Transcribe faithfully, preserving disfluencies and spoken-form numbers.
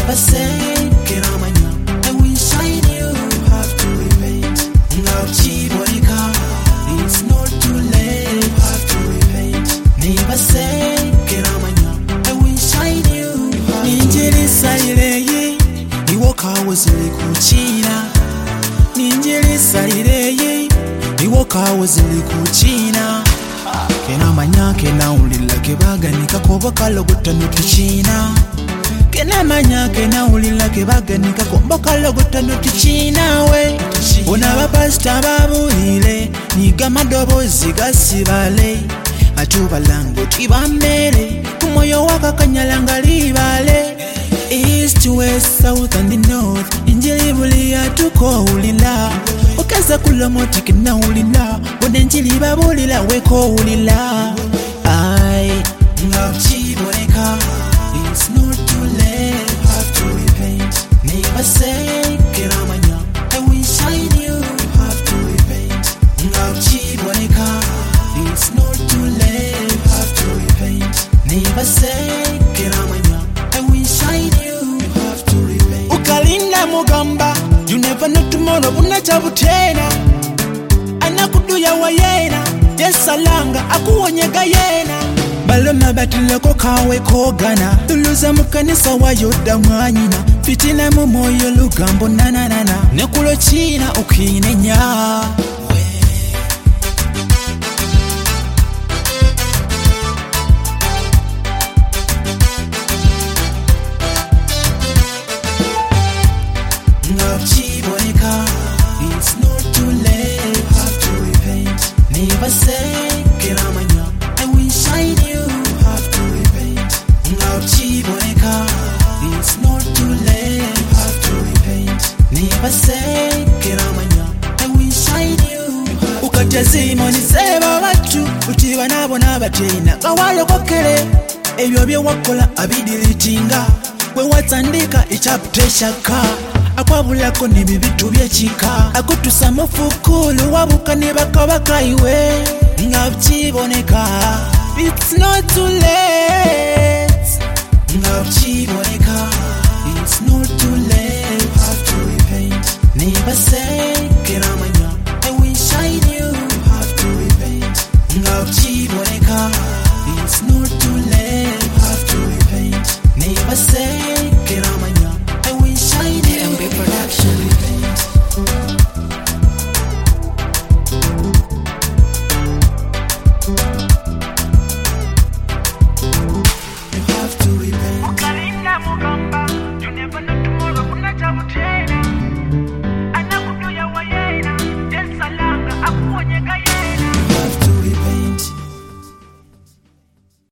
Never say, Keramanya, I will shine you, have to repent. Now Chibonika, it's not too late, have to repent. Never say, Keramanya, I will shine you. Ninjiri Saireye, Iwoka was Likuchina. Ninjiri Saireye, Iwoka was Likuchina. Kena manya kena ulila kebaga nikakoba kalogota nutuchina. Kena manya kena ulila kebaga nikakoba kalogota nutuchina we. Ona bapasta babuhile niga madobozi gasibale. Atuba lango tibamele kumoyo waka kanyalanga libale. East to west, south and the north, injili bulia tuko ulila. Okaza kulomoti kena ulila, wone njili babulila weko ulila. I love Chiboneka, it's not too late, have to repent. Never say, Keramanya, I will shine you, have to repent. Love Chiboneka, it's not too late, have to repent. Never say, Keramanya, I will shine you, have to repent. Ukalinda mugamba, you never know tomorrow, unachabutena. Anakuduya wa yena, yesalanga, akuonyega yena. Baloma batileko kawe kogana, tuluza mukanisa wa yoda mwanyina. Fitina mumoyo lugambo nananana, nekulo china ukinenya. Love Chiboneka, it's not too late, have to repent. Never say, Keramanya, I will shine you, have to repent. Love Chiboneka, it's not too late, have to repent. Never say, Keramanya, I will shine you. Ukajazimo ni seba watu, utiwa nabo nabatena. Kawalo kokele, ebyo bye wakola abidilitinga. We watandika ichaputeshaka. Akwabulako nibibitu byechika. Akutusa mufukulu wabuka nebakabaka iwe. Love Chiboneka, it's not too late. Love Chiboneka, it's not too late, have to repent. Never say, Keramanya, I will shine you, have to repent. Love Chiboneka, it's not too late, have to repent. Never say,